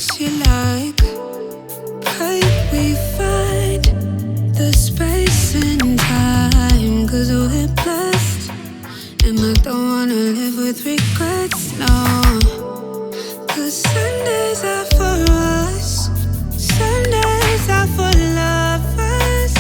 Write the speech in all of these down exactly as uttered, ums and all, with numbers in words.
what you like. Can we find the space and time? Cause we're blessed, and I don't wanna live with regrets, no. Cause Sundays are for us, Sundays are for lovers.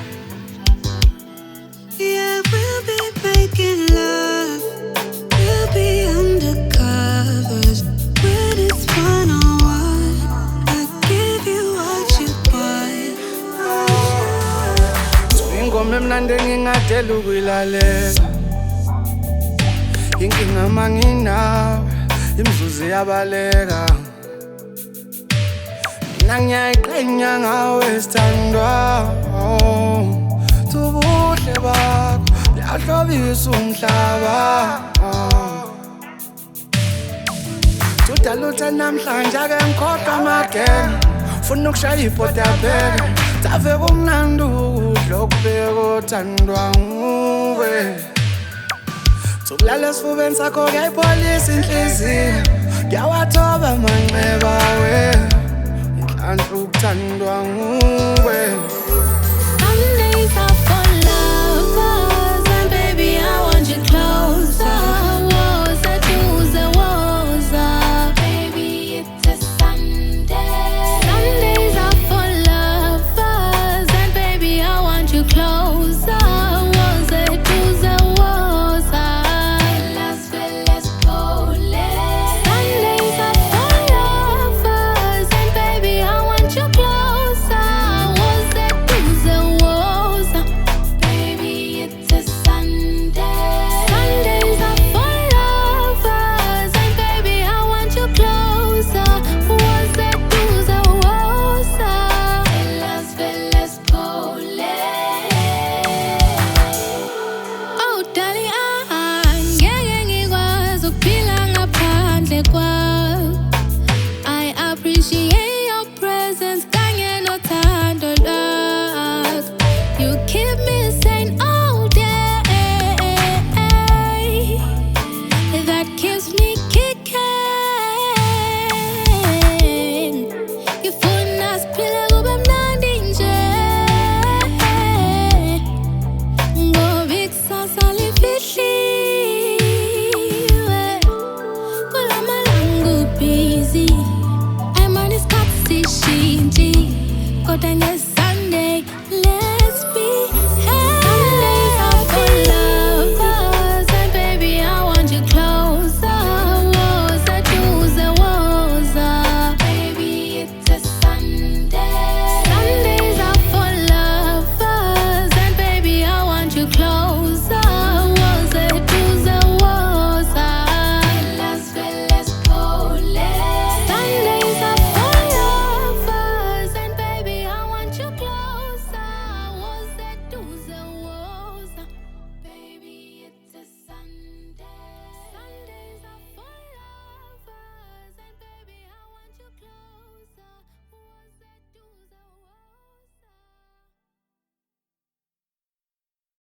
Yeah, we'll be making love, we'll be undercovers. When it's one on one, I give you what you want. Ingoma emnandi engingadela ukuyilalela, inkinga manginawe, imzuzu iyabaleka. Mina ngiyayiqhenya ngawe sithandwa, ubuhle bakho buyahlobisa umhlaba. Udala uthanda namhlanje ake ngikhohlwa amagenge, ufuna ukushaya ibhoda yabheke. Tave kumnandi ukudla okubeka othandwa nguwe. Sokulala esifubeni sakho kuyayipholisa inhliziyo, ngiyawathoba amanxeba we, inhlanhla ukuthandwa nguwe. Sundays are for lovers, and baby I want you closer. Woza tuza woza, baby it's a Sunday. Sundays are for lovers, and baby I want you closer. Woza tuza woza, las velas pole. Sundays are for lovers, and baby I want you closer. Woza tuza woza, baby it's a Sunday. Sundays are for lovers, and baby I want you closer. Woza tuza woza, las velas pole. Oh darling, ah, ngeke ngikwazi ukuphila ngaphandle kwakho. I appreciate your presence kanye nothando lwakho. You keep me sane all day, that keeps me kicking. Ngifuna siphile kube mnandi nje, ngoba ikusasa lifihliwe. Kulamalanga ubusy, ayimani isikhathi sishintshe, kodwa ngeze